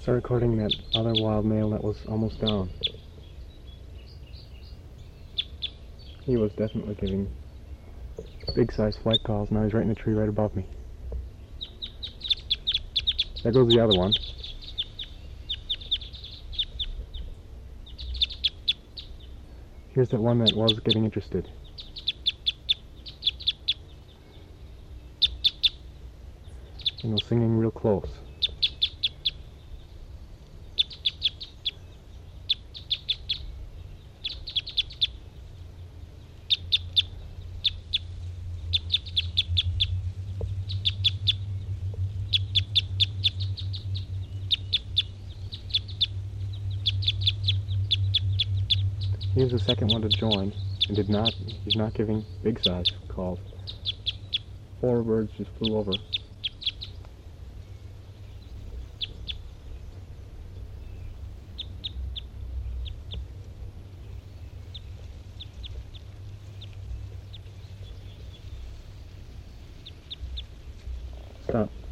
Start recording that other wild male that was almost down. He was definitely giving big size flight calls. Now he's right in the tree right above me. There goes the other one. Here's that one that was getting interested. And was singing real close. Here's the second one to join, and he's not giving big size calls. 4 birds just flew over. Stop.